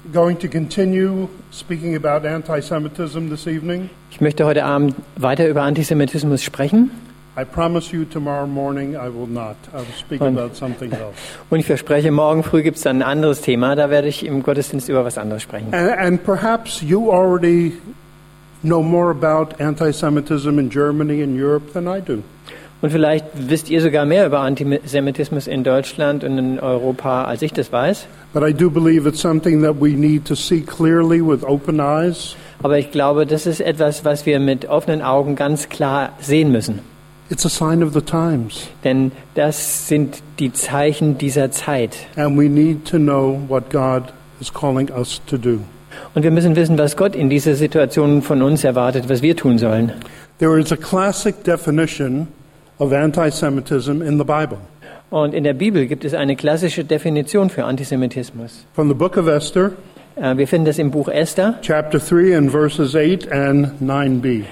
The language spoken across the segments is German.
going to continue speaking about anti-Semitism this evening. Ich möchte heute Abend weiter über Antisemitismus sprechen. I promise you tomorrow morning I will not. I will speak about something else. Und ich verspreche, morgen früh gibt es dann ein anderes Thema. Da werde ich im Gottesdienst über was anderes sprechen. And perhaps you already know more about anti-Semitism in Germany and Europe than I do. Und vielleicht wisst ihr sogar mehr über Antisemitismus in Deutschland und in Europa, als ich das weiß. But I do believe it's something that we need to see clearly with open eyes. Aber ich glaube, das ist etwas, was wir mit offenen Augen ganz klar sehen müssen. It's a sign of the times. Denn das sind die Zeichen dieser Zeit. And we need to know what God is calling us to do. Und wir müssen wissen, was Gott in dieser Situation von uns erwartet, was wir tun sollen. There is a classic definition of anti-Semitism in the Bible. Und in der Bibel gibt es eine klassische Definition für Antisemitismus. From the book of Esther, Wir finden das im Buch Esther, chapter 3 and verses 8 and 9b.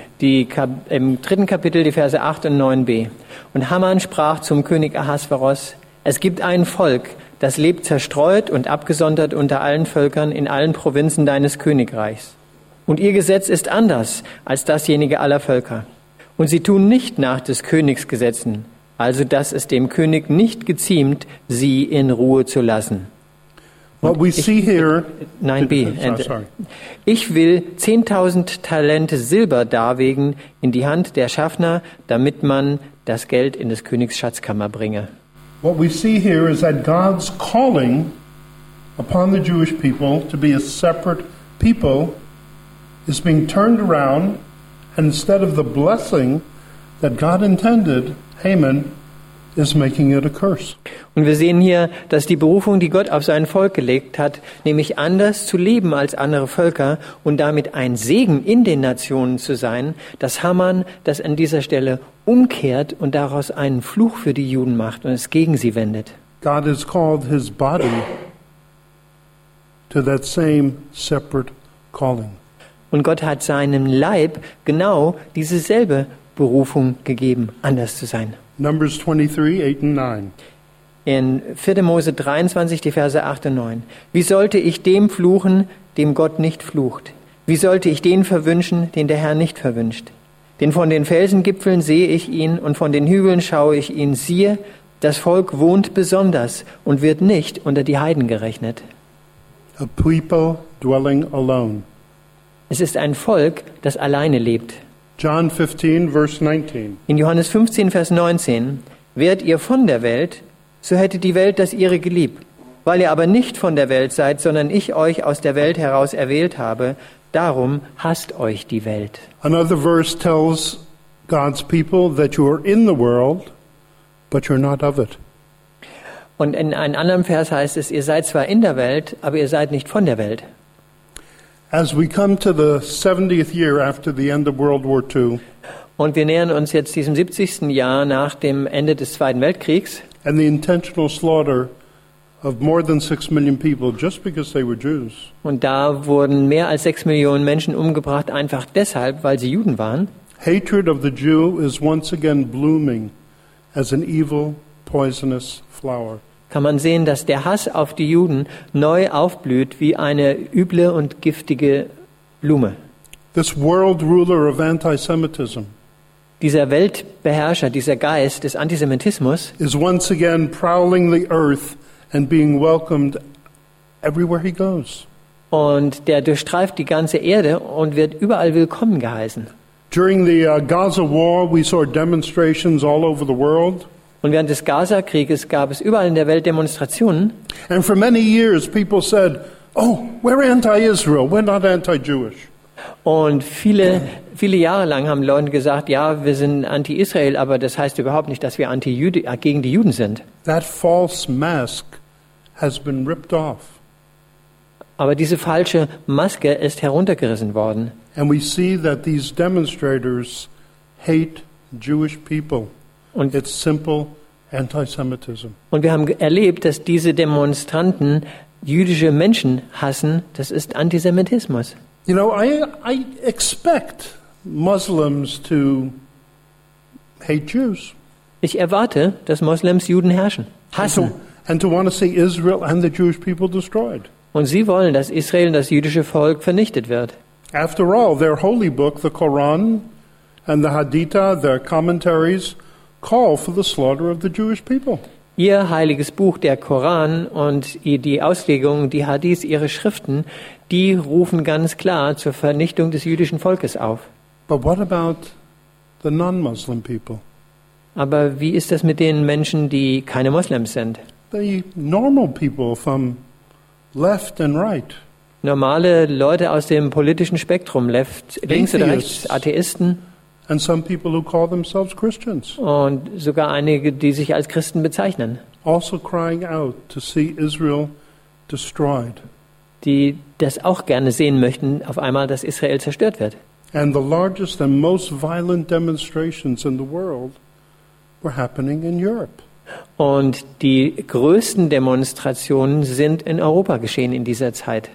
Im 3. Kapitel, die Verse 8 und 9b. Und Haman sprach zum König Ahasveros: Es gibt ein Volk, das lebt zerstreut und abgesondert unter allen Völkern in allen Provinzen deines Königreichs. Und ihr Gesetz ist anders als dasjenige aller Völker. Und sie tun nicht nach des Königs Gesetzen, also dass es dem König nicht geziemt, sie in Ruhe zu lassen. What we see here, 9b. sorry. Ich will 10.000 Talente Silber darlegen in die Hand der Schaffner, damit man das Geld in des Königs Schatzkammer bringe. What we see here is that God's calling upon the Jewish people to be a separate people is being turned around, and instead of the blessing that God intended, Haman is making it a curse. Und wir sehen hier, dass die Berufung, die Gott auf sein Volk gelegt hat, nämlich anders zu leben als andere Völker und damit ein Segen in den Nationen zu sein, dass Haman das an dieser Stelle umkehrt und daraus einen Fluch für die Juden macht und es gegen sie wendet. God has called his body to that same separate calling. Und Gott hat seinem Leib genau diese selbe Berufung gegeben, anders zu sein. Numbers 23, 8 and 9. In 4. Mose 23, die Verse 8 und 9. Wie sollte ich dem fluchen, dem Gott nicht flucht? Wie sollte ich den verwünschen, den der Herr nicht verwünscht? Denn von den Felsengipfeln sehe ich ihn und von den Hügeln schaue ich ihn. Siehe, das Volk wohnt besonders und wird nicht unter die Heiden gerechnet. A people dwelling alone. Es ist ein Volk, das alleine lebt. John 15, verse 19. In Johannes 15, Vers 19. Wärt ihr von der Welt, so hätte die Welt das ihre geliebt. Weil ihr aber nicht von der Welt seid, sondern ich euch aus der Welt heraus erwählt habe, darum hasst euch die Welt. Another verse tells God's people that you are in the world, but you're not of it. Und in einem anderen Vers heißt es, ihr seid zwar in der Welt, aber ihr seid nicht von der Welt. As we come to the 70th year after the end of World War II, Und wir nähern uns jetzt diesem 70. Jahr nach dem Ende des Zweiten Weltkriegs and the intentional slaughter of more than 6 million people just because they were Jews, und da wurden mehr als 6 Millionen Menschen umgebracht, einfach deshalb, weil sie Juden waren. hatred of the Jew is once again blooming as an evil, poisonous flower. Kann man sehen, dass der Hass auf die Juden neu aufblüht wie eine üble und giftige Blume. This world ruler of anti-Semitism Dieser Weltbeherrscher, dieser Geist des Antisemitismus is once again prowling the earth and being welcomed everywhere he goes. und der durchstreift die ganze Erde und wird überall willkommen geheißen. During the Gaza war, we saw demonstrations all over the world. Und während des Gaza-Krieges gab es überall in der Welt Demonstrationen. And for many years, people said, oh, we're anti-Israel, we're not anti-Jewish. Und viele Jahre lang haben Leute gesagt, ja, wir sind anti-Israel, aber das heißt überhaupt nicht, dass wir gegen die Juden sind. That false mask has been ripped off. Aber diese falsche Maske ist heruntergerissen worden. And we see that these demonstrators hate Jewish people. Und It's simple anti-Semitism. Und wir haben erlebt, dass diese Demonstranten jüdische Menschen hassen. Das ist Antisemitismus. You know, I expect Muslims to hate Jews. Ich erwarte, dass Moslems Juden hassen. And to want to see Israel and the Jewish people destroyed. Und sie wollen, dass Israel, das jüdische Volk, vernichtet wird. After all, their holy book, the Quran, and the Haditha, their commentaries, call for the slaughter of the Jewish people. Ihr heiliges Buch, der Koran, und die Auslegung, die Hadith, ihre Schriften, die rufen ganz klar zur Vernichtung des jüdischen Volkes auf. But what about the non-Muslim people? Aber wie ist das mit den Menschen, die keine Moslems sind? The normal people from left and right. Normale Leute aus dem politischen Spektrum, links oder rechts, Atheisten And some people who call themselves Christians. und sogar einige, die sich als Christen bezeichnen, Also crying out to see Israel destroyed. die das auch gerne sehen möchten, auf einmal, dass Israel zerstört wird. And the largest and most violent demonstrations in the world were happening in Europe. Und die größten Demonstrationen sind in Europa geschehen in dieser Zeit.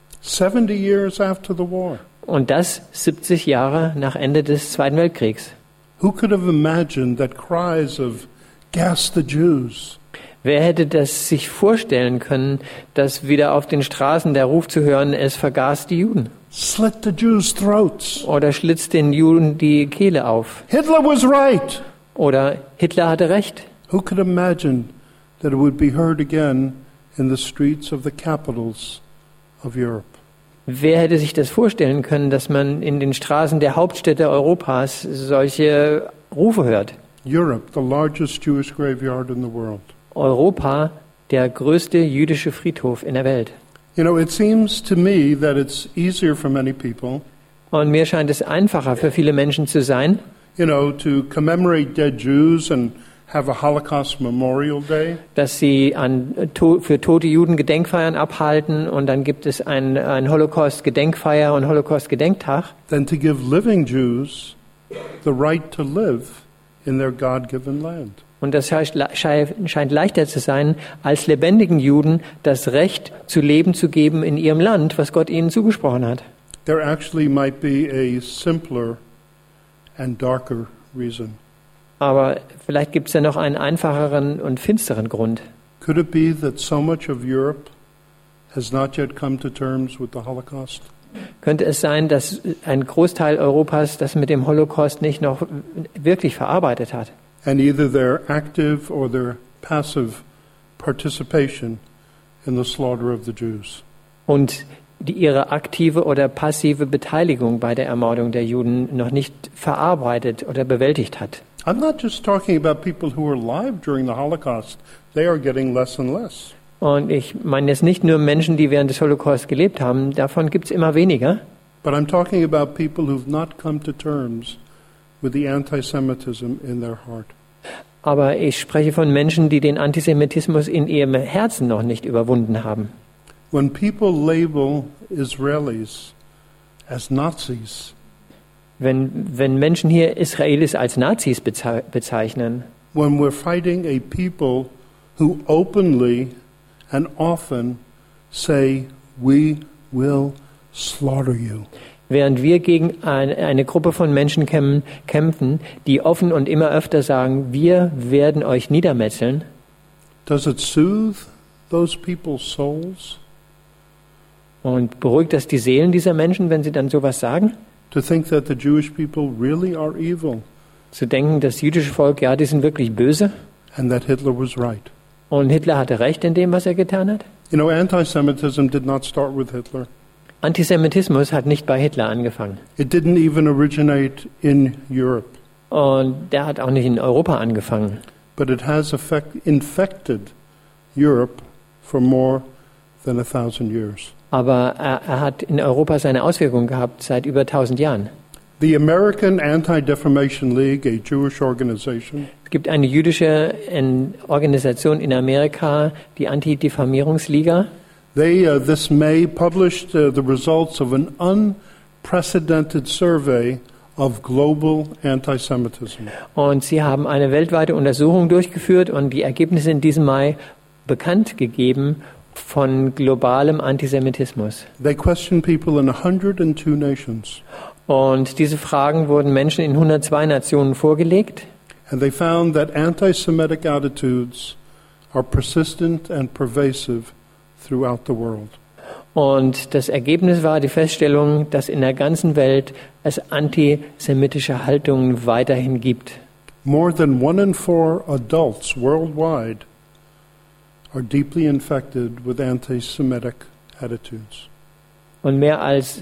70 years after the war. Und das 70 Jahre nach Ende des Zweiten Weltkriegs. Who could have imagined that cries of "Gas the Jews" Wer hätte das sich vorstellen können, dass wieder auf den Straßen der Ruf zu hören, es vergaß die Juden slit the Jews' throats? oder schlitzt den Juden die Kehle auf Hitler was right. oder Hitler hatte recht. Who could imagine that it would be heard again in the streets of the capitals of Europe? Wer hätte sich das vorstellen können, dass man in den Straßen der Hauptstädte Europas solche Rufe hört? Europe, the largest Jewish graveyard in the world. Europa, der größte jüdische Friedhof in der Welt. You know, it seems to me that it's easier for many people, Und mir scheint es einfacher für viele Menschen zu sein, you know, to commemorate dead Jews and have a Holocaust Memorial Day, dass sie für tote Juden Gedenkfeiern abhalten und dann gibt es ein Holocaust-Gedenkfeier und Holocaust-Gedenktag, than to give living Jews the right to live in their God-given land. und das scheint leichter zu sein, als lebendigen Juden das Recht zu leben zu geben in ihrem Land, was Gott ihnen zugesprochen hat. There actually might be a simpler and darker reason. Aber vielleicht gibt es ja noch einen einfacheren und finsteren Grund. Could it be that so much of Europe has not yet come to terms with the Holocaust? Könnte es sein, dass ein Großteil Europas das mit dem Holocaust nicht noch wirklich verarbeitet hat? And either their active or their passive participation in the slaughter of the Jews. Und ihre aktive oder passive Beteiligung bei der Ermordung der Juden noch nicht verarbeitet oder bewältigt hat. I'm not just talking about people who were alive during the Holocaust. They are getting less and less. Und ich meine jetzt nicht nur Menschen, die während des Holocaust gelebt haben, davon gibt es immer weniger. But I'm talking about people who've not come to terms with the anti-Semitism in their heart. Aber ich spreche von Menschen, die den Antisemitismus in ihrem Herzen noch nicht überwunden haben. When people label Israelis as Nazis, Wenn Menschen hier Israelis als Nazis bezeichnen, when we're fighting a people who openly and often say, "We will slaughter you," während wir gegen eine Gruppe von Menschen kämpfen, die offen und immer öfter sagen, wir werden euch niedermetzeln, does it soothe those people's souls und beruhigt das die Seelen dieser Menschen, wenn sie dann sowas sagen? to think that the Jewish people really are evil Zu denken, das jüdische Volk, ja, die sind wirklich böse and that Hitler was right? und Hitler hatte recht in dem, was er getan hat? You know, anti-Semitism did not start with Hitler. Antisemitismus hat nicht bei Hitler angefangen. It didn't even originate in Europe, Und der hat auch nicht in Europa angefangen. but it has infected Europe for more than 1,000 years. Aber er hat in Europa seine Auswirkungen gehabt seit über 1000 Jahren. The American Anti-Defamation League, a Jewish organization, Es gibt eine jüdische Organisation in Amerika, die Anti-Diffamierungsliga. they this May published the results of an unprecedented survey of global anti-Semitism. Und sie haben eine weltweite Untersuchung durchgeführt und die Ergebnisse in diesem Mai bekannt gegeben von globalem Antisemitismus. They questioned people in 102 nations, Und diese Fragen wurden Menschen in 102 Nationen vorgelegt. and they found that anti-Semitic attitudes are persistent and pervasive throughout the world. Und das Ergebnis war die Feststellung, dass in der ganzen Welt es antisemitische Haltungen weiterhin gibt. More than 1 in 4 adults worldwide are deeply infected with anti-Semitic attitudes. Und mehr als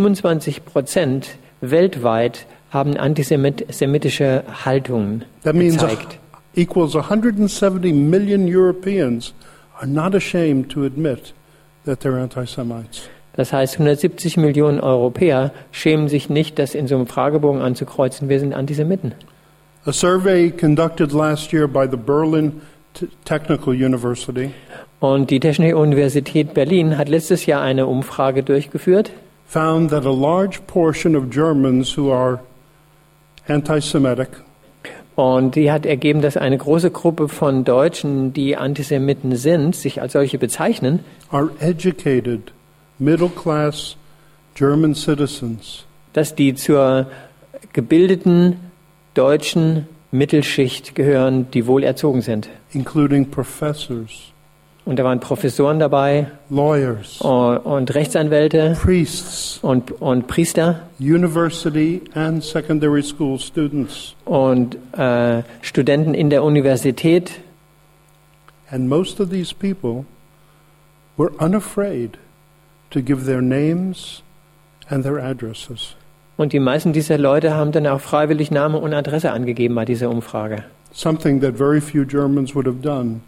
25% weltweit haben antisemitische Haltungen That means gezeigt. equals 170 million Europeans are not ashamed to admit that they're anti-Semites. Das heißt, 170 Millionen Europäer schämen sich nicht, das in so einem Fragebogen anzukreuzen, wir sind Antisemiten. A survey conducted last year by the Berlin Technical University Und die Technische Universität Berlin hat letztes Jahr eine Umfrage durchgeführt found that a large portion of Germans who are anti-Semitic und die hat ergeben, dass eine große Gruppe von Deutschen, die Antisemiten sind, sich als solche bezeichnen, are educated, middle-class German citizens dass die zur gebildeten deutschen Mittelschicht gehören, die wohl erzogen sind. including professors, Und da waren Professoren dabei lawyers, und Rechtsanwälte priests, und Priester university and secondary school students. und Studenten in der Universität. And most of these people were unafraid to give their names and their addresses. Und die meisten dieser Leute haben dann auch freiwillig Name und Adresse angegeben bei dieser Umfrage. Something that very few Germans would have done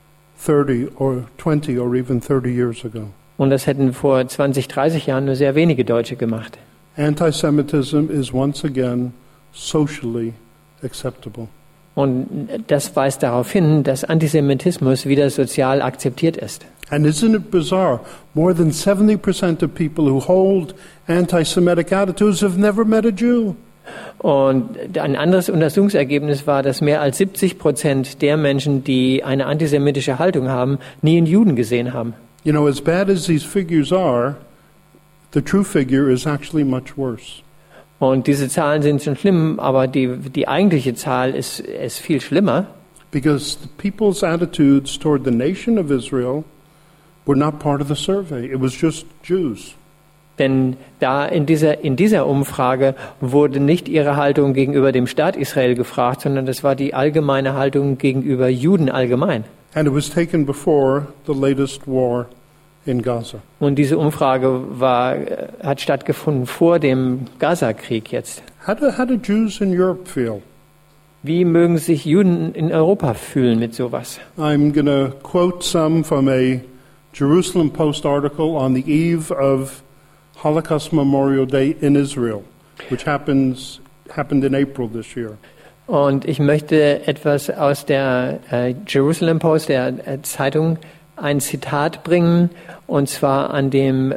30 or 20 or even 30 years ago. Und das hätten vor 20, 30 Jahren nur sehr wenige Deutsche gemacht. Anti-Semitism is once again socially acceptable. Und das weist darauf hin, dass Antisemitismus wieder sozial akzeptiert ist. And isn't it bizarre? More than 70% of people who hold anti-Semitic attitudes have never met a Jew. Und ein anderes Untersuchungsergebnis war, dass mehr als 70% der Menschen, die eine antisemitische Haltung haben, nie einen Juden gesehen haben. You know, as bad as these figures are, the true figure is actually much worse. Und diese Zahlen sind schon schlimm, aber die eigentliche Zahl ist viel schlimmer, Because the people's attitudes toward the nation of Israel were not part of the survey. It was just Jews. denn da in dieser Umfrage wurde nicht ihre Haltung gegenüber dem Staat Israel gefragt, sondern das war die allgemeine Haltung gegenüber Juden allgemein. And it was taken before the latest war in Gaza. Und diese Umfrage hat stattgefunden vor dem Gaza-Krieg jetzt. How do Jews in Europe feel? Wie mögen sich Juden in Europa fühlen mit sowas? I'm going to quote some from a Jerusalem Post article on the eve of Holocaust Memorial Day in Israel, which happened in April this year. Und ich möchte etwas aus der Jerusalem Post, der Zeitung, ein Zitat bringen, und zwar an dem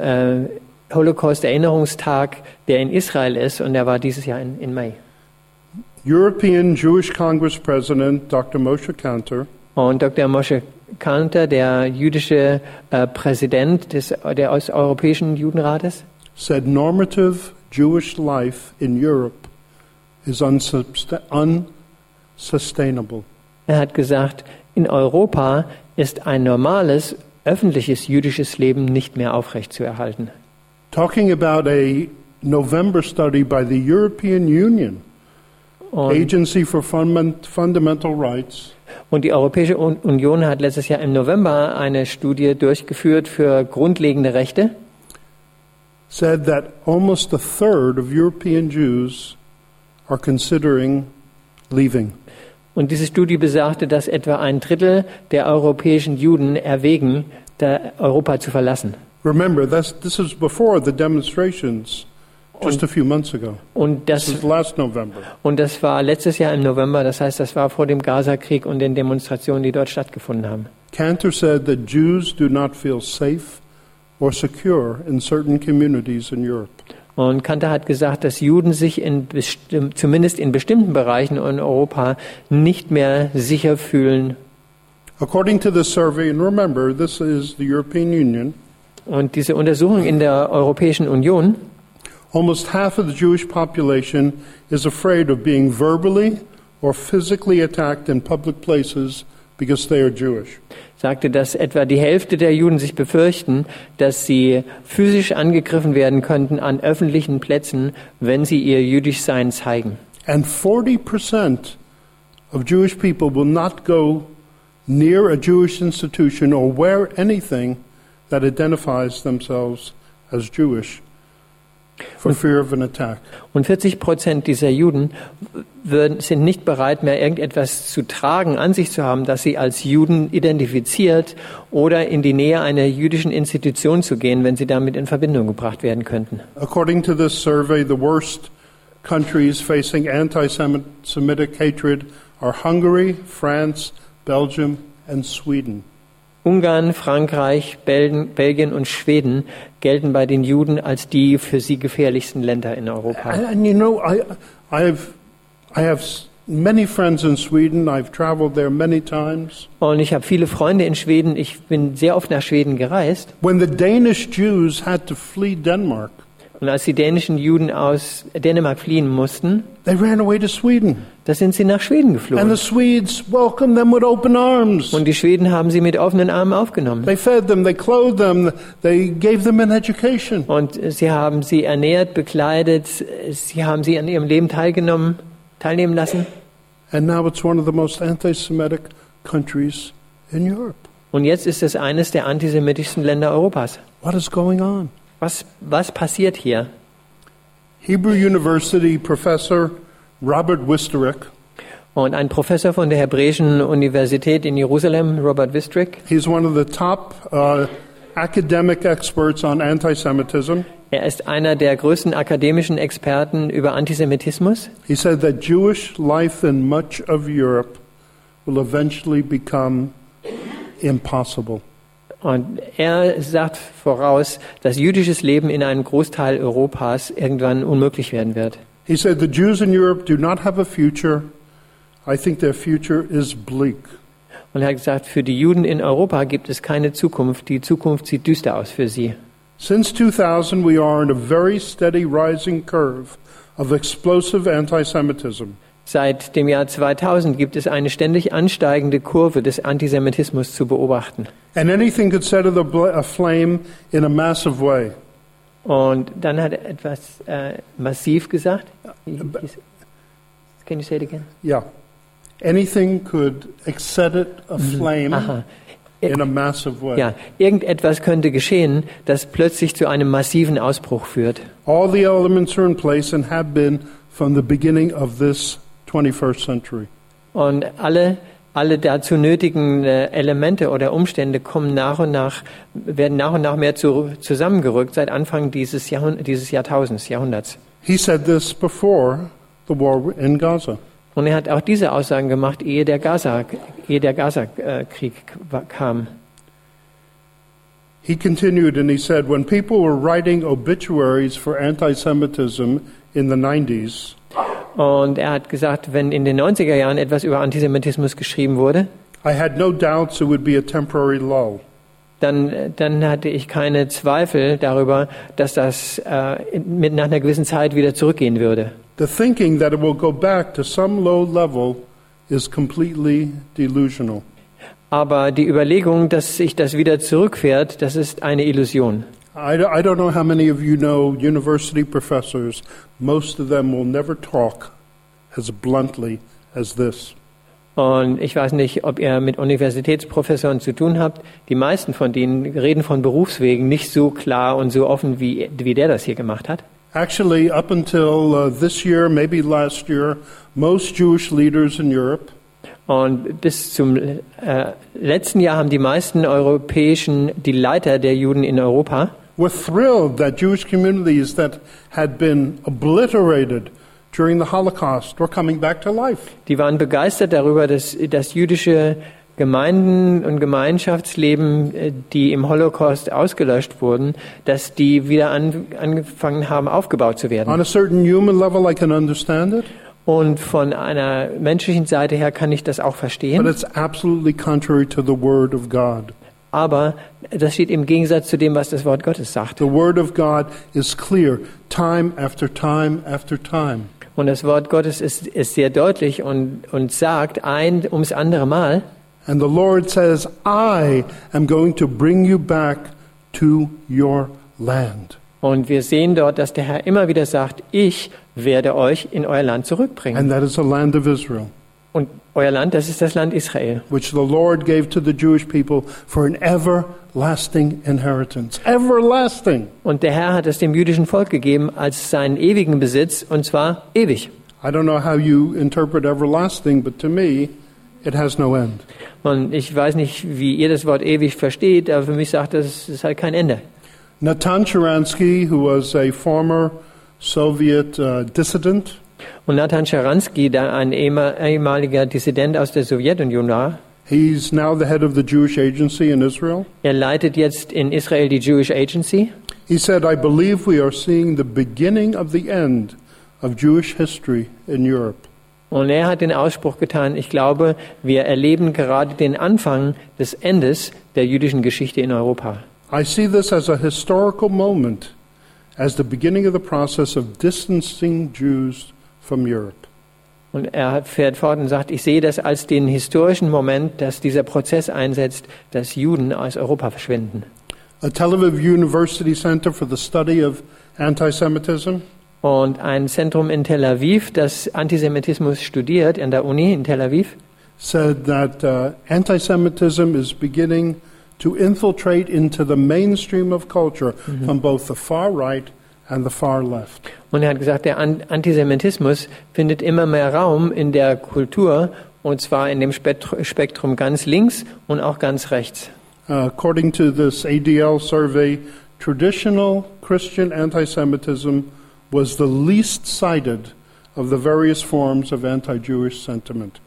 Holocaust-Erinnerungstag, der in Israel ist, und der war dieses Jahr in Mai. European Jewish Congress President Dr. Moshe Kantor Und Dr. Moshe Kantor, der jüdische Präsident des Europäischen Judenrates, said normative Jewish life in Europe is unsustainable. er hat gesagt, in Europa ist ein normales, öffentliches jüdisches Leben nicht mehr aufrechtzuerhalten. Talking about a November study by the European Union, Agency for Fundamental Rights, Und die Europäische Union hat letztes Jahr im November eine Studie durchgeführt für grundlegende Rechte. said that almost a third of European Jews are considering leaving. Und diese Studie besagte, dass etwa ein Drittel der europäischen Juden erwägen, Europa zu verlassen. Remember, this is before the demonstrations just a few months ago. Und This is last November. das war letztes Jahr im November, das heißt, das war vor dem Gaza-Krieg und den Demonstrationen, die dort stattgefunden haben. Kantor said that Jews do not feel safe or secure in certain communities in Europe. Und Kantor hat gesagt, dass Juden sich zumindest in bestimmten Bereichen in Europa nicht mehr sicher fühlen. According to this survey, and remember, this is the European Union, Und diese Untersuchung in der Europäischen Union, almost half of the Jewish population is afraid of being verbally or physically attacked in public places because they are Jewish. Sagte, dass etwa die Hälfte der Juden sich befürchten, dass sie physisch angegriffen werden könnten an öffentlichen Plätzen, wenn sie ihr Jüdischsein zeigen. And 40% of Jewish people will not go near a Jewish institution or wear anything that identifies themselves as Jewish for fear of an attack. Und 40% dieser Juden sind nicht bereit, mehr irgendetwas zu tragen, an sich zu haben, das sie als Juden identifiziert oder in die Nähe einer jüdischen Institution zu gehen, wenn sie damit in Verbindung gebracht werden könnten. According to this survey, the worst countries facing anti-Semitic hatred are Hungary, France, Belgium and Sweden. Ungarn, Frankreich, Belgien und Schweden gelten bei den Juden als die für sie gefährlichsten Länder in Europa. And you know, I have many friends in Sweden. I've traveled there many times. Und ich habe viele Freunde in Schweden. Ich bin sehr oft nach Schweden gereist. When the Danish Jews had to flee Denmark, Und als die dänischen Juden aus Dänemark fliehen mussten, they ran away to Sweden. da sind sie nach Schweden And geflohen. the Swedes welcomed them with open arms. Und die Schweden haben sie mit offenen Armen aufgenommen. They fed them, they clothed them, they gave them an education. Und sie haben sie ernährt, bekleidet, sie haben sie an ihrem Leben teilnehmen lassen. And now it's one of the most anti-Semitic countries in Europe. Und jetzt ist es eines der antisemitischsten Länder Europas. What is going on? Was passiert hier? Hebrew University professor Robert Wisterek, Und ein Professor von der Hebräischen Universität in Jerusalem, Robert Wistrick, he's one of the top academic experts on anti-Semitism. er ist einer der größten akademischen Experten über Antisemitismus. He said that Jewish life in much of Europe will eventually become impossible. Und er sagt voraus, dass jüdisches Leben in einem Großteil Europas irgendwann unmöglich werden wird. He said the Jews in Europe do not have a future. I think their future is bleak. Und er hat gesagt, für die Juden in Europa gibt es keine Zukunft. Die Zukunft sieht düster aus für sie. Since 2000, we are in a very steady rising curve of explosive anti-Semitism. Seit dem Jahr 2000 gibt es eine ständig ansteigende Kurve des Antisemitismus zu beobachten. And anything could set it aflame in a massive way. Und dann hat er etwas massiv gesagt. Can you say it again? Yeah. Anything could set it aflame Aha. in a massive way. Ja, irgendetwas könnte geschehen, das plötzlich zu einem massiven Ausbruch führt. All the elements are in place and have been from the beginning of this 21st century. Und alle dazu nötigen Elemente oder Umstände kommen werden nach und nach mehr zusammengerückt seit Anfang dieses Jahrhunderts. He said this before the war in Gaza. Und er hat auch diese Aussagen gemacht, ehe der Gaza-Krieg kam. He continued and he said, when people were writing obituaries for anti-Semitism in the 90s, Und er hat gesagt, wenn in den 90er Jahren etwas über Antisemitismus geschrieben wurde, I had no doubts it would be a temporary lull. dann hatte ich keine Zweifel darüber, dass das nach einer gewissen Zeit wieder zurückgehen würde. The thinking that it will go back to some low level is completely delusional. Aber die Überlegung, dass sich das wieder zurückfährt, das ist eine Illusion. I don't know how many of you know university professors. Most of them will never talk as bluntly as this. Und ich weiß nicht, ob ihr mit Universitätsprofessoren zu tun habt. Die meisten von denen reden von Berufswegen nicht so klar und so offen, wie der das hier gemacht hat. Actually, up until this year, maybe last year, most Jewish leaders in Europe Und bis zum letzten Jahr haben die meisten die Leiter der Juden in Europa, were thrilled that Jewish communities that had been obliterated during the Holocaust were coming back to life. die waren begeistert darüber, dass jüdische Gemeinden und Gemeinschaftsleben, die im Holocaust ausgelöscht wurden, dass die wieder angefangen haben, aufgebaut zu werden. On a certain human level, I can understand it, Und von einer menschlichen Seite her kann ich das auch but verstehen. it's absolutely contrary to the Word of God. Aber das steht im Gegensatz zu dem, was das Wort Gottes sagt. The Word of God is clear, time after time after time. Und das Wort Gottes ist sehr deutlich und sagt ein ums andere Mal. And the Lord says, I am going to bring you back to your land. Und wir sehen dort, dass der Herr immer wieder sagt, ich werde euch in euer Land zurückbringen. And that is the land of Israel, Und euer Land, das ist das Land Israel. which the Lord gave to the Jewish people for an everlasting inheritance. Everlasting. Und der Herr hat es dem jüdischen Volk gegeben als seinen ewigen Besitz, und zwar ewig. I don't know how you interpret everlasting, but to me, it has no end. Und ich weiß nicht, wie ihr das Wort ewig versteht, aber für mich sagt das, es hat kein Ende. Natan Sharansky, who was a former Soviet dissident, Und Natan Sharansky, der ein ehemaliger Dissident aus der Sowjetunion war, he's now the head of the Jewish Agency in Israel. er leitet jetzt in Israel die Jewish Agency. He said, I believe we are seeing the beginning of the end of Jewish history in Europe. Und er hat den Ausspruch getan, ich glaube, wir erleben gerade den Anfang des Endes der jüdischen Geschichte in Europa. I see this as a historical moment, as the beginning of the process of distancing Jews from Europe. Und er fährt fort und sagt, ich sehe das als den historischen Moment, dass dieser Prozess einsetzt, dass Juden aus Europa verschwinden. A Tel Aviv University Center for the Study of Anti-Semitism Und ein Zentrum in Tel Aviv, das Antisemitismus studiert, an der Uni in Tel Aviv, said that anti-Semitism is beginning to infiltrate into the mainstream of culture from both the far right and the far left. und er hat gesagt, der Antisemitismus findet immer mehr Raum in der Kultur, und zwar in dem Spektrum ganz links und auch ganz rechts. According to this ADL survey, traditional Christian anti-Semitism was the least cited of the various forms of anti-Jewish sentiment.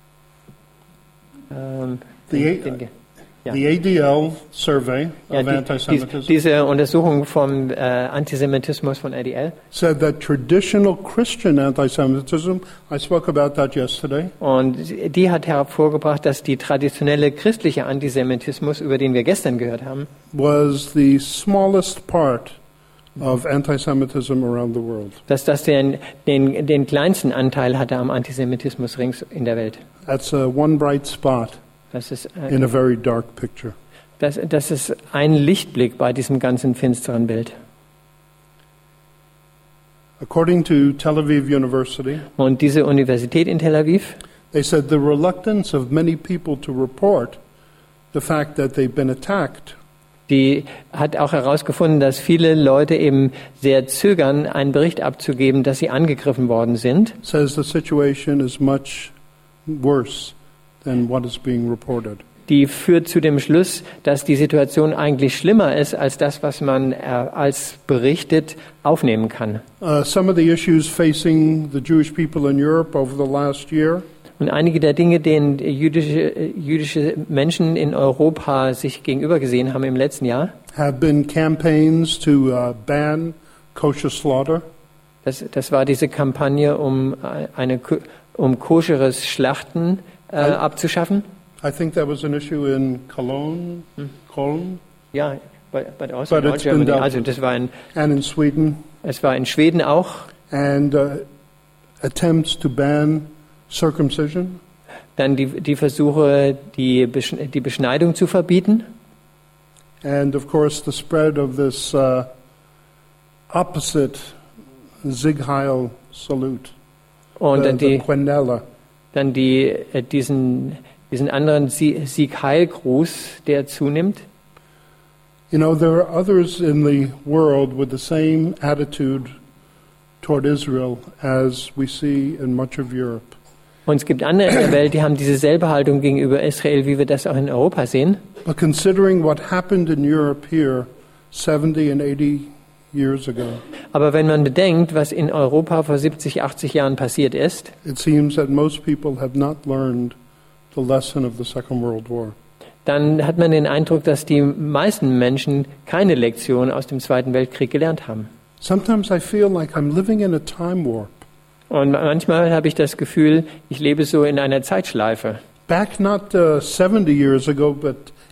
The ADL survey of anti-Semitism diese Untersuchung vom Antisemitismus von ADL said that traditional Christian anti-Semitism, I spoke about that yesterday, und die hat hervorgebracht, dass die traditionelle christliche Antisemitismus, über den wir gestern gehört haben, was the smallest part of anti-Semitism around the world. dass das den kleinsten Anteil hatte am Antisemitismus rings in der Welt. That's one bright spot Das ist, in a very dark picture. das ist ein Lichtblick bei diesem ganzen finsteren Bild. According to Tel Aviv University, Und diese Universität in Tel Aviv, they said the reluctance of many people to report the fact that they've been attacked die hat auch herausgefunden, dass viele Leute eben sehr zögern, einen Bericht abzugeben, dass sie angegriffen worden sind. says the situation is much worse than what is being reported. Die führt zu dem Schluss, dass die Situation eigentlich schlimmer ist als das, was man als berichtet aufnehmen kann. Some of the issues facing the Jewish people in Europe over the last year Und einige der Dinge, denen jüdische Menschen in Europa sich gegenüber gesehen haben im letzten Jahr, have been campaigns to ban kosher slaughter. das war diese Kampagne, um koscheres Schlachten abzuschaffen. I think that was an issue in Cologne, Ja, but also But in it's Germany. been Also das war and in Sweden, es war in Schweden auch. and attempts to ban circumcision. Dann die Versuche, die Beschneidung zu verbieten. And of course, the spread of this opposite Sieg Heil salute, Und the Quenella. diesen anderen Sieg-Heil-Gruß, der zunimmt. You know, there are others in the world with the same attitude toward Israel as we see in much of Europe. Und es gibt andere in der Welt, die haben dieselbe Haltung gegenüber Israel, wie wir das auch in Europa sehen. But considering what happened in Europe here 70 and 80 years ago, Aber wenn man bedenkt, was in Europa vor 70, 80 Jahren passiert ist, it seems that most people have not learned the lesson of the Second World War. dann hat man den Eindruck, dass die meisten Menschen keine Lektion aus dem Zweiten Weltkrieg gelernt haben. Sometimes I feel like I'm living in a time warp. Und manchmal habe ich das Gefühl, ich lebe so in einer Zeitschleife. Back not 70 years ago, but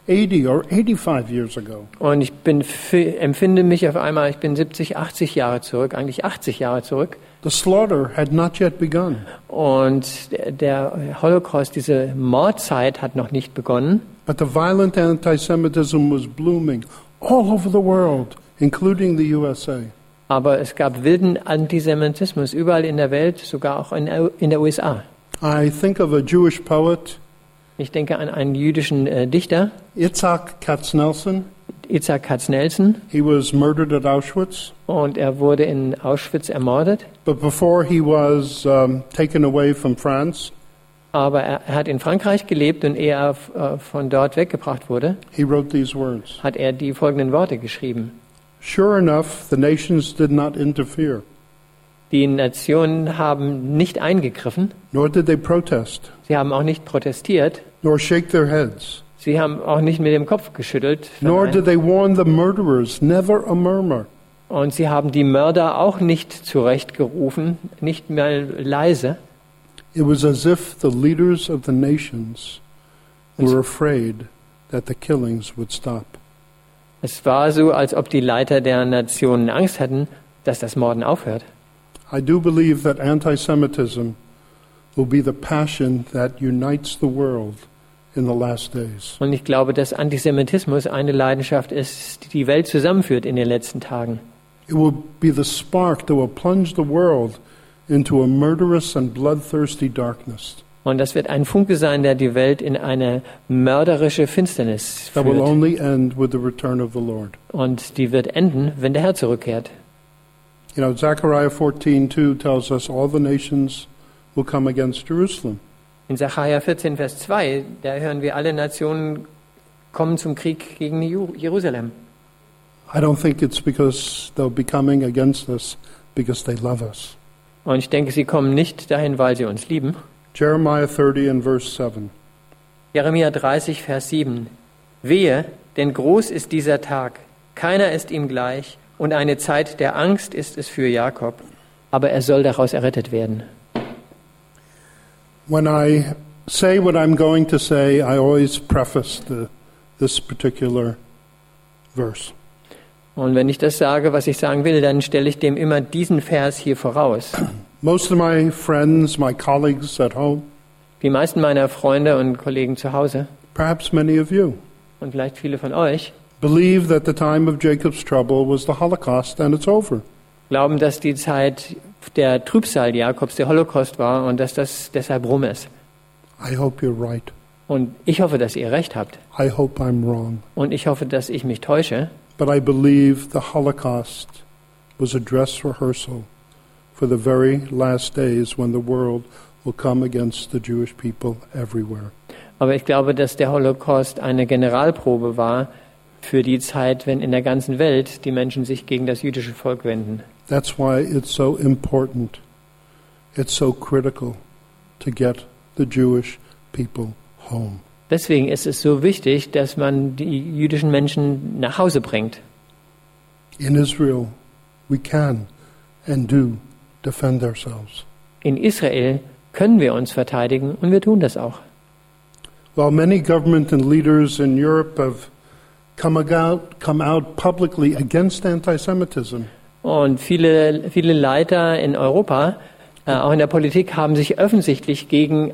80 or 85 years ago. Und ich empfinde mich auf einmal, ich bin 70, 80 Jahre zurück, eigentlich 80 Jahre zurück. The slaughter had not yet begun. Und der Holocaust, diese Mordzeit hat noch nicht begonnen. But the violent anti-Semitism was blooming all over the world, including the USA. Aber es gab wilden Antisemitismus überall in der Welt, sogar auch in der USA. I think of a Jewish poet, Ich denke an einen jüdischen Dichter, Itzhak Katznelson. Itzhak Katznelson, He was murdered at Auschwitz. und er wurde in Auschwitz ermordet. But before he was taken away from France, Aber er hat in Frankreich gelebt und ehe er von dort weggebracht wurde, he wrote these words. hat er die folgenden Worte geschrieben. Sure enough, the nations did not interfere, Die Nationen haben nicht eingegriffen, nor did they protest, sie haben auch nicht protestiert, nor shake their heads, sie haben auch nicht mit dem Kopf geschüttelt, nor did they warn the murderers, never a murmur. und sie haben die Mörder auch nicht zurechtgerufen, nicht mal leise. It was as if the leaders of the nations were afraid that the killings would stop. Es war so, als ob die Leiter der Nationen Angst hatten, dass das Morden aufhört. I do believe that anti-Semitism will be the passion that unites the world in the last days. Und ich glaube, dass Antisemitismus eine Leidenschaft ist, die die Welt zusammenführt in den letzten Tagen. It will be the spark that will plunge the world into a murderous and bloodthirsty darkness Und das wird ein Funke sein, der die Welt in eine mörderische Finsternis that will führt. only end with the return of the Lord. Und die wird enden, wenn der Herr zurückkehrt. You know, Zechariah 14:2 tells us all the nations will come against Jerusalem. In Sacharja 14, Vers 2, da hören wir, alle Nationen kommen zum Krieg gegen Jerusalem. I don't think it's because they'll be coming against us because they love us. Und ich denke, sie kommen nicht dahin, weil sie uns lieben. Jeremiah 30 and verse 7. Jeremia 30, Vers 7. Wehe, denn groß ist dieser Tag, keiner ist ihm gleich, und eine Zeit der Angst ist es für Jakob, aber er soll daraus errettet werden. When I say what I'm going to say, I always preface this particular verse. Und wenn ich das sage, was ich sagen will, dann stelle ich dem immer diesen Vers hier voraus. Most of my friends, my colleagues at home, Die meisten meiner Freunde und Kollegen zu Hause perhaps many of you, und vielleicht viele von euch believe that the time of Jacob's trouble was the Holocaust and it's over. glauben, dass die Zeit der Trübsal Jakobs der Holocaust war und dass das deshalb rum ist. I hope you're right. Und ich hoffe, dass ihr recht habt. I hope I'm wrong. Und ich hoffe, dass ich mich täusche. But I believe the Holocaust was a dress rehearsal for the very last days when the world will come against the Jewish people everywhere. Aber ich glaube, dass der Holocaust eine Generalprobe war für die Zeit, wenn in der ganzen Welt die Menschen sich gegen das jüdische Volk wenden. That's why it's so important, it's so critical to get the Jewish people home. Deswegen ist es so wichtig, dass man die jüdischen Menschen nach Hause bringt. In Israel, we can and do defend ourselves. In Israel können wir uns verteidigen und wir tun das auch. While many government and leaders in Europe have come out publicly against anti-Semitism, Und viele Leiter in Europa, auch in der Politik, haben sich öffentlich gegen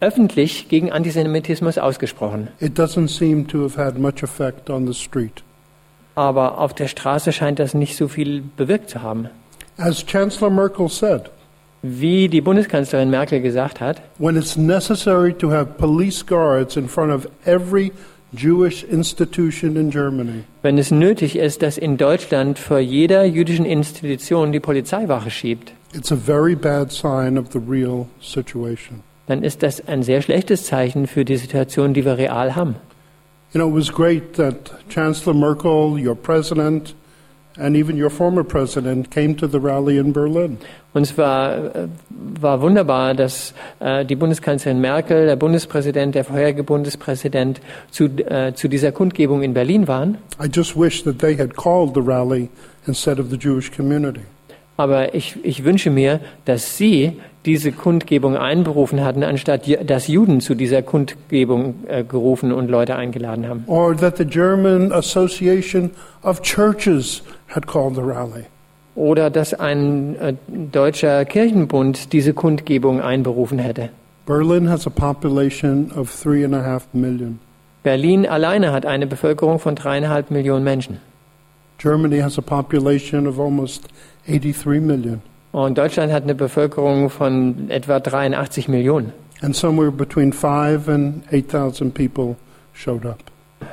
Antisemitismus ausgesprochen. it doesn't seem to have had much effect on the street. Aber auf der Straße scheint das nicht so viel bewirkt zu haben. As Chancellor Merkel said, Wie die Bundeskanzlerin Merkel gesagt hat, when it's necessary to have police guards in front of every Jewish institution in Germany, wenn es nötig ist, dass in Deutschland vor jeder jüdischen Institution die Polizeiwache schiebt, it's a very bad sign of the real situation. dann ist das ein sehr schlechtes Zeichen für die Situation, die wir real haben. You know, it was great that Chancellor Merkel, your president, and even your former president came to the rally in Berlin. Und es war wunderbar, dass die Bundeskanzlerin Merkel, der Bundespräsident, der vorherige Bundespräsident zu dieser Kundgebung in Berlin waren. I just wish that they had called the rally instead of the Jewish community. Aber ich wünsche mir, dass Sie diese Kundgebung einberufen hatten, anstatt dass Juden zu dieser Kundgebung gerufen und Leute eingeladen haben. Or that the German Association of Churches had called the rally. Oder dass ein deutscher Kirchenbund diese Kundgebung einberufen hätte. Berlin has a population of 3.5 million. Berlin alleine hat eine Bevölkerung von 3,5 Millionen Menschen. Germany has a population of almost 83 million. Und Deutschland hat eine Bevölkerung von etwa 83 Millionen. And somewhere between 5,000 and 8,000 people showed up.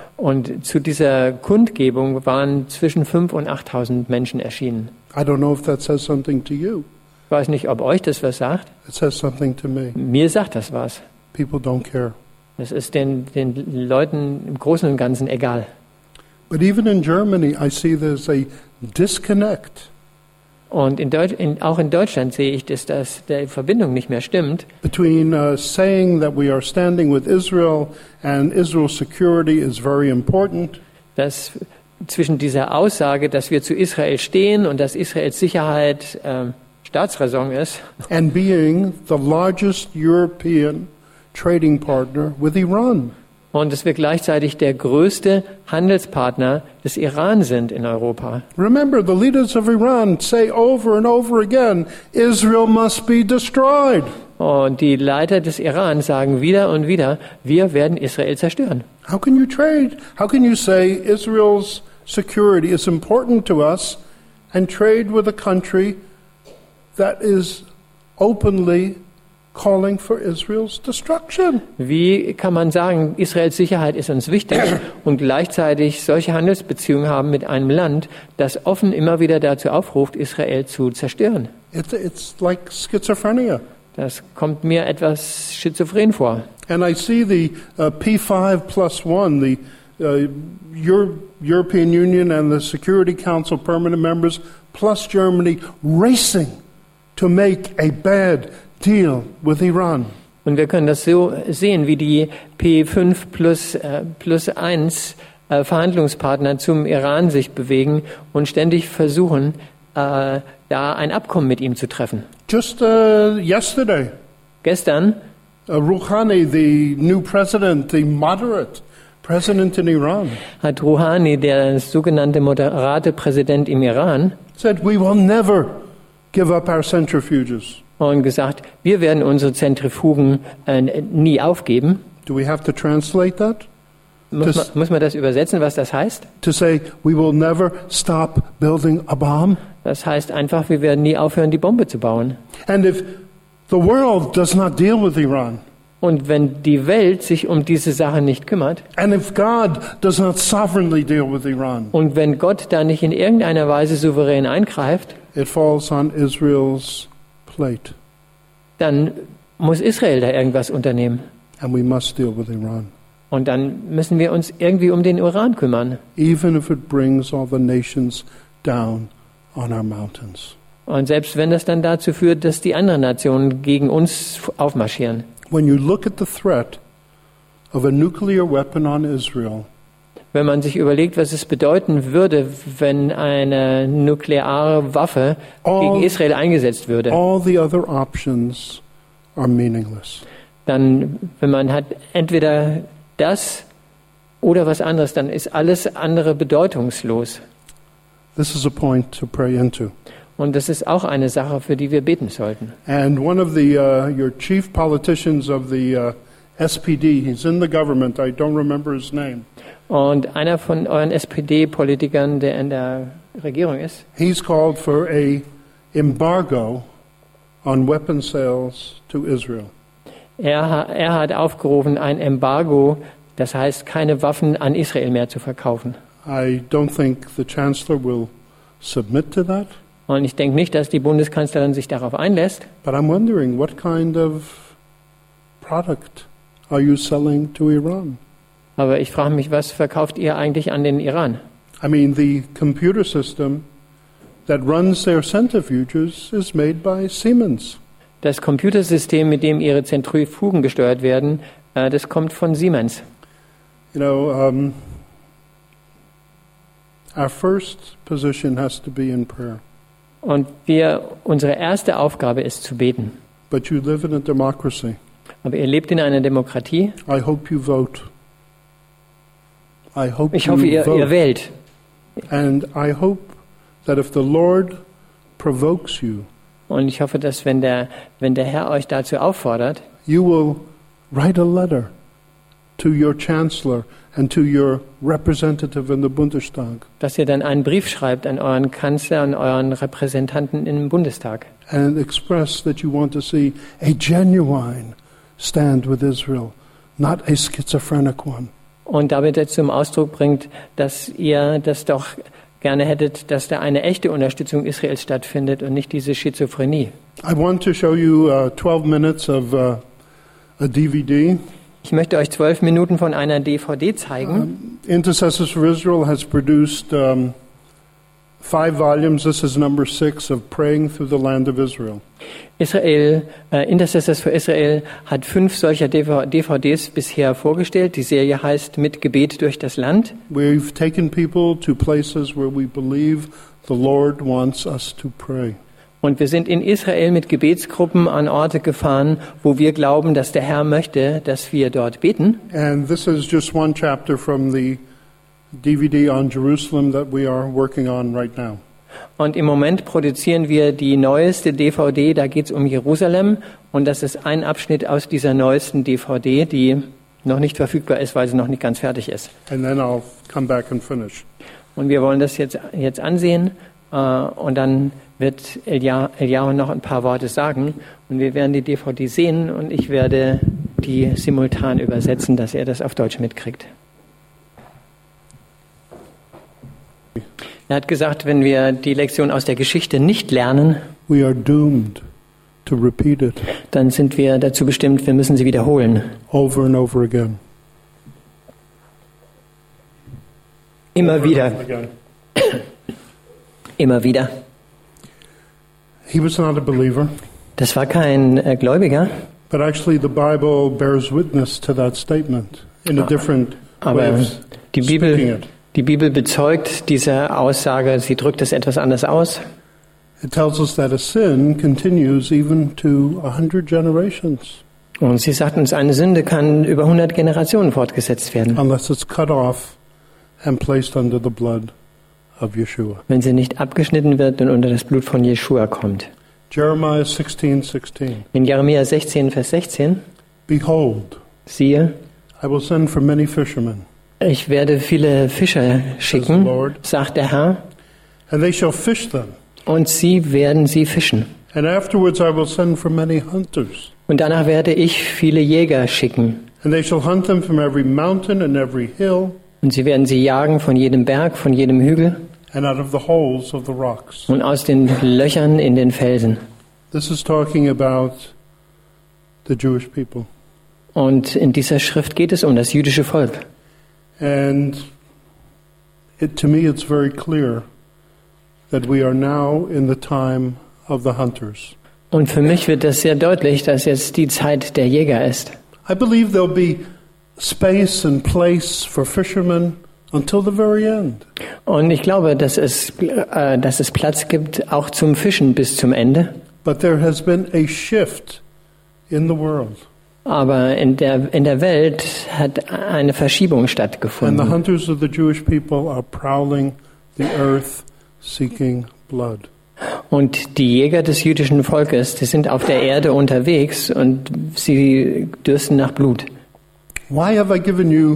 Und zu dieser Kundgebung waren zwischen 5.000 und 8.000 Menschen erschienen. I don't know if that says something to you. Ich weiß nicht, ob euch das was sagt. It says something to me. Mir sagt das was. People don't care. Das ist den Leuten im Großen und Ganzen egal. But even in Germany, I see there's a disconnect Und auch in Deutschland sehe ich, dass die Verbindung nicht mehr stimmt between saying that we are standing with Israel and Israel's security is very important, dass zwischen dieser Aussage, dass wir zu Israel stehen und dass Israels Sicherheit Staatsräson ist, and being the largest European trading partner with Iran. und dass wir gleichzeitig der größte Handelspartner des Iran sind in Europa. Remember, the leaders of Iran say over and over again, Israel must be destroyed. Und die Leiter des Iran sagen wieder und wieder, wir werden Israel zerstören. How can you trade? How can you say Israel's security is important to us and trade with a country that is openly calling for Israel's destruction? Wie kann man sagen, Israels Sicherheit ist uns wichtig und gleichzeitig solche Handelsbeziehungen haben mit einem Land, das offen immer wieder dazu aufruft, Israel zu zerstören? It's like schizophrenia. Das kommt mir etwas schizophren vor. And I see the P5+1, the European Union and the Security Council permanent members, plus Germany, racing to make a bad deal with Iran. Und wir können das so sehen, wie die P5 plus 1 Verhandlungspartner zum Iran sich bewegen und ständig versuchen, da ein Abkommen mit ihm zu treffen. Just yesterday, Gestern Rouhani, the new president, the moderate president in Iran, hat Rouhani, der sogenannte moderate Präsident im Iran, said, we will never give up our centrifuges. und gesagt, wir werden unsere Zentrifugen nie aufgeben. Do we have to translate that? Muss man das übersetzen, was das heißt? To say, we will never stop building a bomb? Das heißt einfach, wir werden nie aufhören, die Bombe zu bauen. And if the world does not deal with Iran, Und wenn die Welt sich um diese Sache nicht kümmert, and if God does not sovereignly deal with Iran, und wenn Gott da nicht in irgendeiner Weise souverän eingreift, it falls on Israel's plate, dann muss Israel da irgendwas unternehmen. and we must deal with Iran, Und dann müssen wir uns irgendwie um den Iran kümmern. even if it brings all the nations down on our mountains. Und selbst wenn das dann dazu führt, dass die anderen Nationen gegen uns aufmarschieren. When you look at the threat of a nuclear weapon on Israel, Wenn man sich überlegt, was es bedeuten würde, wenn eine nukleare Waffe gegen Israel eingesetzt würde, all the other options are meaningless. dann, wenn man hat entweder das oder was anderes, dann ist alles andere bedeutungslos. This is a point to pray into. Und das ist auch eine Sache, für die wir beten sollten. And one of the your chief politicians of the SPD, he's in the government, I don't remember his name. Und einer von euren SPD-Politikern, der in der Regierung ist, He's called for a embargo on weapon sales to Israel. er hat aufgerufen, ein Embargo, das heißt, keine Waffen an Israel mehr zu verkaufen. I don't think the chancellor will submit to that, Und ich denke nicht, dass die Bundeskanzlerin sich darauf einlässt. but I'm wondering what kind of product are you selling to Iran? Aber ich frage mich, was verkauft ihr eigentlich an den Iran? I mean, the computer system that runs their centrifuges is made by Siemens. Das Computersystem, mit dem ihre Zentrifugen gesteuert werden, das kommt von Siemens. You know, our first position has to be in prayer. Und unsere erste Aufgabe ist zu beten. But you live in a democracy. Aber ihr lebt in einer Demokratie. I hope you vote. Ich hoffe, ihr wählt. And I hope that if the Lord provokes you, Und ich hoffe, dass wenn der Herr euch dazu auffordert, you will write a letter to your chancellor and to your representative in the Bundestag dass ihr dann einen Brief schreibt an euren Kanzler und euren Repräsentanten im Bundestag and express that you want to see a genuine stand with Israel, not a schizophrenic one. und damit jetzt zum Ausdruck bringt, dass ihr das doch gerne hättet, dass da eine echte Unterstützung Israels stattfindet und nicht diese Schizophrenie. I want to show you 12 minutes of a DVD. Ich möchte euch 12 Minuten von einer DVD zeigen. Intercessors for Israel has produced 5 volumes. This is number 6 of Praying Through the Land of Israel. Intercessors for Israel hat 5 solcher DVDs bisher vorgestellt. Die Serie heißt Mit Gebet durch das Land. We've taken people to places where we believe the Lord wants us to pray. Und wir sind in Israel mit Gebetsgruppen an Orte gefahren, wo wir glauben, dass der Herr möchte, dass wir dort beten. And this is just one chapter from the DVD on Jerusalem that we are working on right now. Und im Moment produzieren wir die neueste DVD, da geht es um Jerusalem. Und das ist ein Abschnitt aus dieser neuesten DVD, die noch nicht verfügbar ist, weil sie noch nicht ganz fertig ist. And then I'll come back and finish. Und wir wollen das jetzt ansehen. Und dann wird Eliyahu noch ein paar Worte sagen. Und wir werden die DVD sehen und ich werde die simultan übersetzen, dass er das auf Deutsch mitkriegt. Er hat gesagt, wenn wir die Lektion aus der Geschichte nicht lernen, We are doomed to repeat it dann sind wir dazu bestimmt, wir müssen sie wiederholen. over and over again. Immer wieder. Again. Immer wieder. He was not a believer, Das war kein Gläubiger, but actually the Bible bears witness to that statement in a different way aber of die speaking Bibel, it. die Bibel bezeugt diese Aussage, sie drückt es etwas anders aus. It tells us that a sin continues even to 100 generations Und sie sagt uns, eine Sünde kann über 100 Generationen fortgesetzt werden, unless it's cut off and placed under the blood of Yeshua. wenn sie nicht abgeschnitten wird und unter das Blut von Jeschua kommt. Jeremiah 16:16. In Jeremia 16, Vers 16, Behold, siehe, I will send for many fishermen, ich werde viele Fischer schicken, sagt der Herr, and they shall fish them. und sie werden sie fischen. And afterwards I will send for many hunters, Und danach werde ich viele Jäger schicken. and they shall hunt them from every mountain and every hill, Und sie werden sie jagen von jedem Berg, von jedem Hügel and out of the holes of the rocks. und aus den Löchern in den Felsen. This is talking about the Jewish people. Und in dieser Schrift geht es um das jüdische Volk. And to me it's very clear that we are now in the time of the hunters. Und für mich wird das sehr deutlich, dass jetzt die Zeit der Jäger ist. I believe there'll be space and place for fishermen until the very end. Und ich glaube, dass es Platz gibt, auch zum Fischen bis zum Ende. But there has been a shift in the world. Aber in der Welt hat eine Verschiebung And the stattgefunden. hunters of the Jewish people are prowling the earth seeking blood. Und die Jäger des jüdischen Volkes, die sind auf der Erde unterwegs und sie dürsten nach Blut. Why have I given you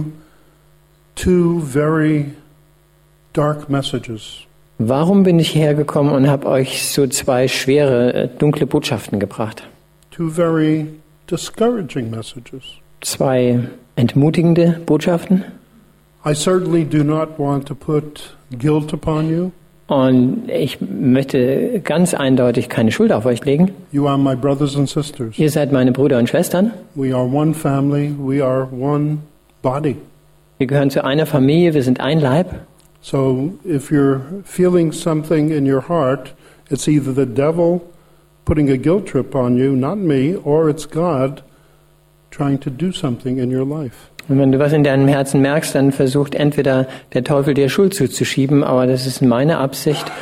2 very dark messages? Warum bin ich hierher gekommen und habe euch so 2 schwere, dunkle Botschaften gebracht? 2 very discouraging messages. 2 entmutigende Botschaften. I certainly do not want to put guilt upon you. Und ich möchte ganz eindeutig keine Schuld auf euch legen. You are my brothers and sisters. Ihr seid meine Brüder und Schwestern. We are one family. We are one body. Wir gehören zu einer Familie, wir sind ein Leib. So if you're feeling something in your heart, it's either the devil putting a guilt trip on you, not me, or it's God trying to do something in your life. Und wenn du was in deinem Herzen merkst, dann versucht entweder der Teufel dir Schuld zuzuschieben, aber das ist meine Absicht,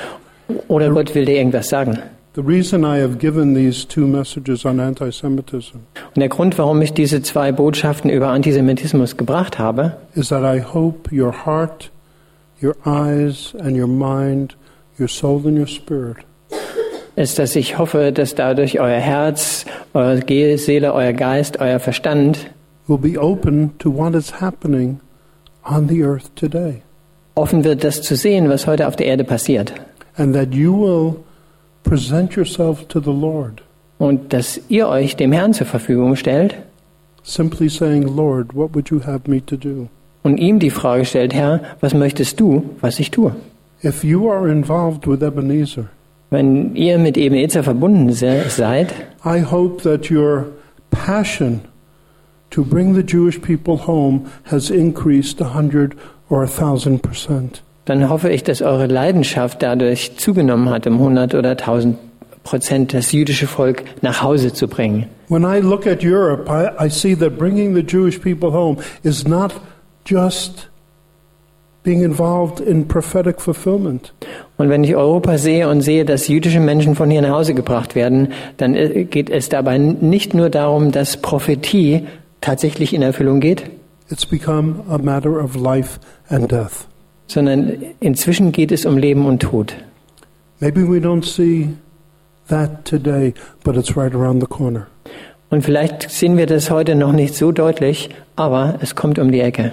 Oder Gott will dir irgendwas sagen. The reason I have given these 2 messages on anti-Semitism Und der Grund, warum ich diese 2 Botschaften über Antisemitismus gebracht habe, is that I hope your heart, your eyes, and your mind, your soul and your spirit ist, dass ich hoffe, dass dadurch euer Herz, eure Seele, euer Geist, euer Verstand will be open to what is happening on the earth today. offen wird, das zu sehen, was heute auf der Erde passiert. And that you will present yourself to the Lord, Und dass ihr euch dem Herrn zur Verfügung stellt simply saying, Lord, what would you have me to do? und ihm die Frage stellt, Herr, was möchtest du, was ich tue? If you are involved with Ebenezer, Wenn ihr mit Ebenezer verbunden seid, I hope that your passion to bring the Jewish people home has increased 100 or 1,000%. dann hoffe ich, dass eure Leidenschaft dadurch zugenommen hat, um 100 oder 1000% das jüdische Volk nach Hause zu bringen. When I look at Europe, I see that bringing the Jewish people home is not just being involved in prophetic fulfillment. Und wenn ich Europa sehe und sehe, dass jüdische Menschen von hier nach Hause gebracht werden, dann geht es dabei nicht nur darum, dass Prophetie tatsächlich in Erfüllung geht, It's become a matter of life and death. sondern inzwischen geht es um Leben und Tod. Maybe we don't see that today, but it's right around the corner. Und vielleicht sehen wir das heute noch nicht so deutlich, aber es kommt um die Ecke.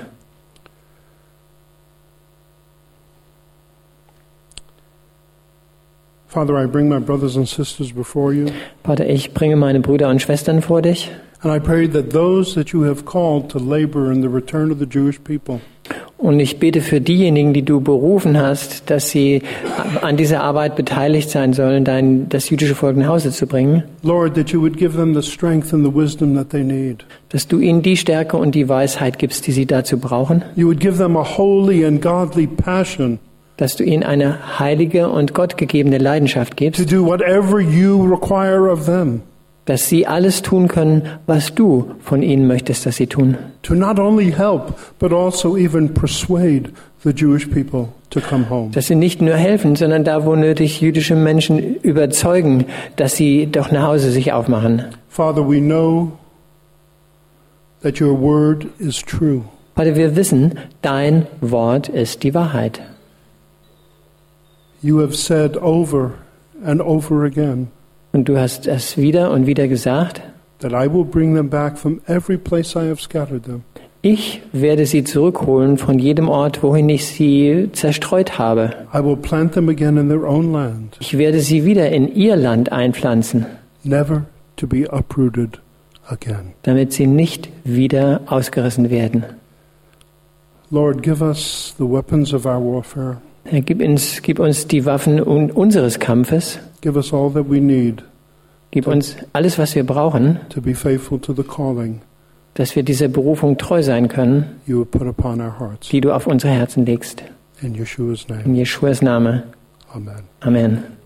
Father, I bring my brothers and sisters before you, Vater, ich bringe meine Brüder und Schwestern vor dich and I pray that those that you have called to labor in the return of the Jewish people und ich bete für diejenigen, die du berufen hast, dass sie an dieser Arbeit beteiligt sein sollen, das jüdische Volk nach Hause zu bringen, Lord, that you would give them the strength and the wisdom that they need. dass du ihnen die Stärke und die Weisheit gibst, die sie dazu brauchen, You would give them a holy and godly passion dass du ihnen eine heilige und gottgegebene Leidenschaft to gibst, do whatever you require of them, dass sie alles tun können, was du von ihnen möchtest, dass sie tun. to not only help, but also even persuade the Jewish people to come home. Dass sie nicht nur helfen, sondern da, wo nötig, jüdische Menschen überzeugen, dass sie doch nach Hause sich aufmachen. Father, we know that your word is true. Vater, wir wissen, dein Wort ist die Wahrheit. You have said over and over again Und du hast es wieder und wieder gesagt, that I will bring them back from every place I have scattered them. ich werde sie zurückholen von jedem Ort, wohin ich sie zerstreut habe. I will plant them again in their own land, Ich werde sie wieder in ihr Land einpflanzen, never to be uprooted again. damit sie nicht wieder ausgerissen werden. Lord, give us the weapons of our warfare. Herr, gib uns die Waffen unseres Kampfes. Give us all that we need Gib uns alles, was wir brauchen, to be faithful to the calling dass wir dieser Berufung treu sein können, you have put upon our hearts. die du auf unsere Herzen legst. In Yeshua's name, In Jeschuas Name. amen. Amen.